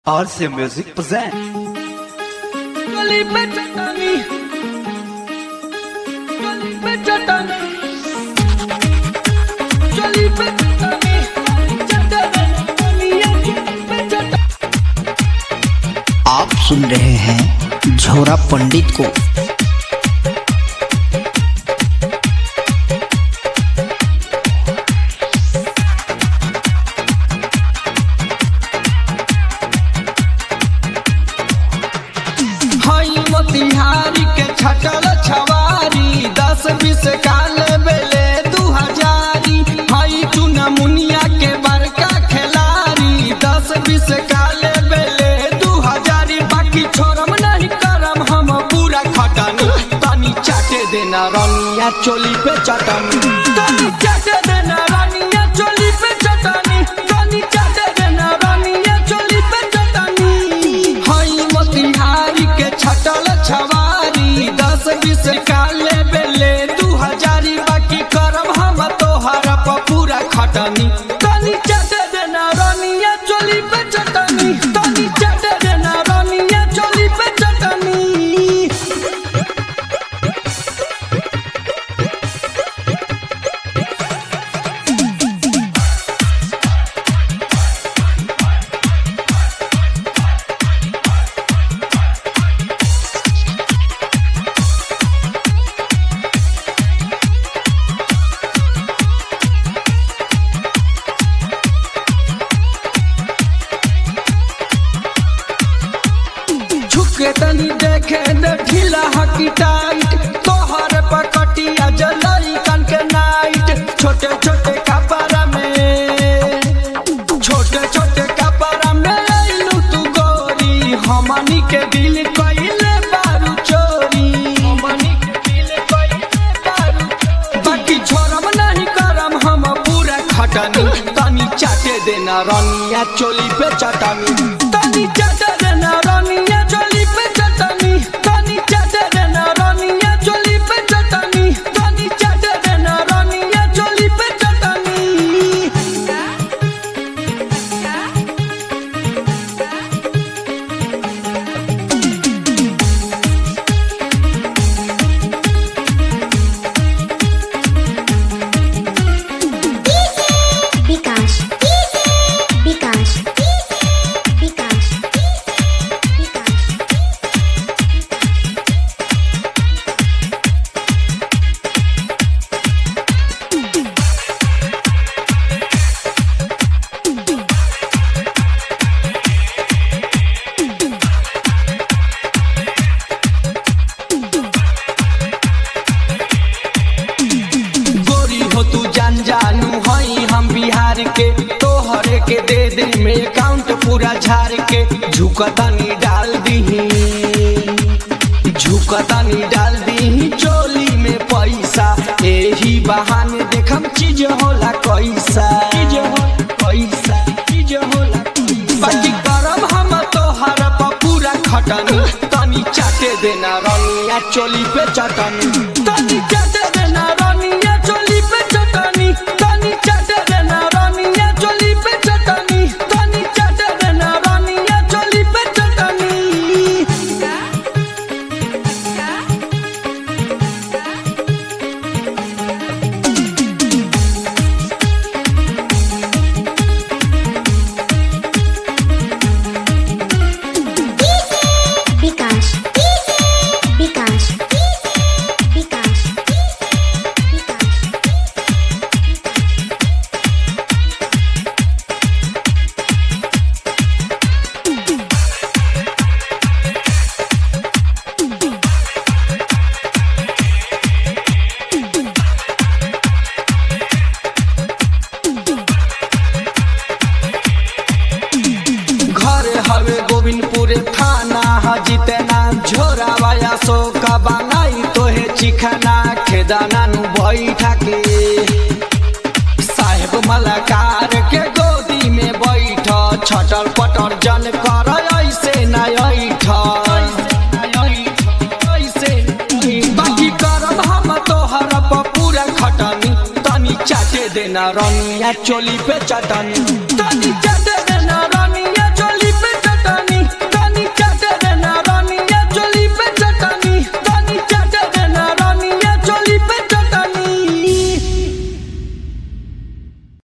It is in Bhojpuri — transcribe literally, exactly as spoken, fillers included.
R C Music present. आप सुन रहे हैं झोरा पंडित को। बिहारी के छटल छवारी दस बीस काल बेले दू हजारी हई चुना मुनिया के बड़का खिलाड़ी दस बीस काल बेले दू हजारी बाकी छोड़म नहीं करम हम पूरा खटनी तनी चाटे देना रनिया चोली पे चटनी तनी चाटे देना रनिया चोली पे चटनी तनी चाटे देना रनिया चोली पे चटनी हई मोतिहारी के छटल छवारी दस बीस काले बेले दू हजारी बाकी करम हम तोहर पर पूरा खटनी तनी चाटे देना रनिया चोली पे चटनी तनी चाटे देना रनिया चोली पे चटनी। झुके तनी देखे दे ढीला हकी टाइट तोहर पकटिया जलई कन के नाइट छोटे छोटे कपड़ा में छोटे छोटे कपड़ा में आइलू तू गोरी हमनी के दिल कइले बारू चोरी हमनी के दिल कइले बारू चोरी बाकी छोड़म नहीं करम हम पूरा खटनी तनी चाटे देना रनिया चोली पे चटनी तनी चाटे देना रनिया चोली पे चटनी तनी चाटे देना रनिया चोली पे चटनी तनी चाटे देना रनिया चोली पे चटनी। विकास विकास विकास गोरी हो तू जान जानू हई हम बिहार के तोहरे के दे दे में अकाउंट पूरा झाड़ के झुकतानी डाल दीही झुकतानी डाल दीही चोली में पैसा एही बहाने देखम चीज होला कैसा चीज होला कैसा चीज होला कैसा बाकी करम हम तोहर पर पूरा खटनी तनी चाटे देना रनिया चोली पे चटनी तनी चाटे देना रनिया चोली पे चटनी तनी चाटे देना रनिया चोली पे चटनी तनी चाटे देना रनिया चोली पे चटनी। विकास विकास विकास घर हवे गोविंदपुर थाना हजितना झोरा वाया सो का बनाई तोहे चिखाना खेदाना नु बैठा के साहेब मलाकार के गोदी में बैठ छटल पटर जन कर ऐसे ना ऐठ बाकी करब हम तोहर पर पूरा खटनी तनी चाटे देना रनिया चोली पे चटनी तनी